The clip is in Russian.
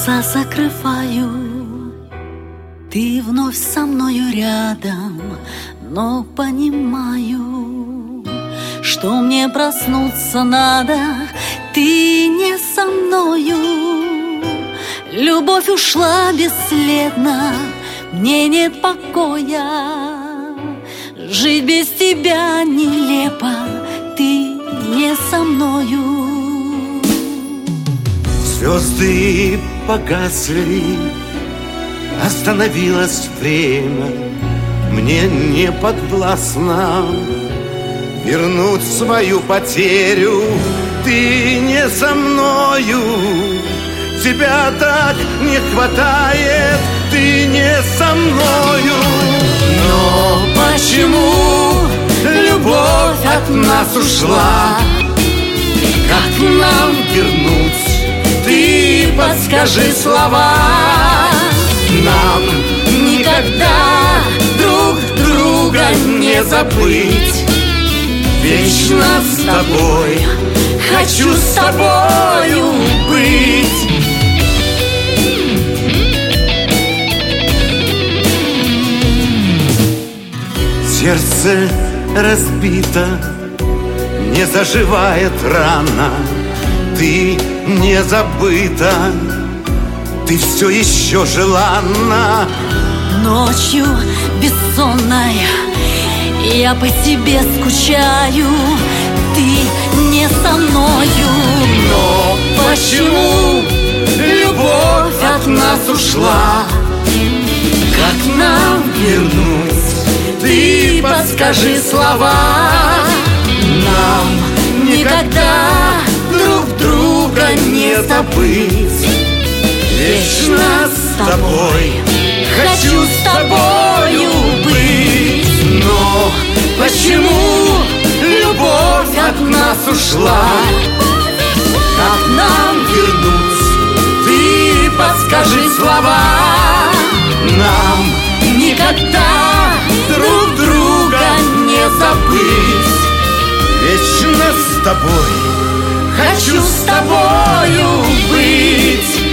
Глаза закрываю, ты вновь со мною рядом, но понимаю, что мне проснуться надо, ты не со мною. Любовь ушла бесследно, мне нет покоя. Жить без тебя нелепо, ты не со мною. Звезды погасли, остановилось время. Мне не подвластно вернуть свою потерю. Ты не со мною, тебя так не хватает. Ты не со мною. Но почему любовь от нас ушла? Как нам вернуть? Ты подскажи слова. Нам никогда друг друга не забыть. Вечно с тобой, хочу с тобою быть. Сердце разбито, не заживает рана. Ты не забыта, ты все еще желанна. Ночью бессонной я по тебе скучаю. Ты не со мною. Но почему любовь от нас ушла? Как нам вернуть? Ты подскажи слова. Нам никогда друг друга не забыть. Вечно с тобой, хочу с тобою быть. Но почему любовь от нас ушла? Как нам вернуть? Ты подскажи слова. Нам никогда друг друга не забыть. Вечно с тобой, хочу с тобою быть.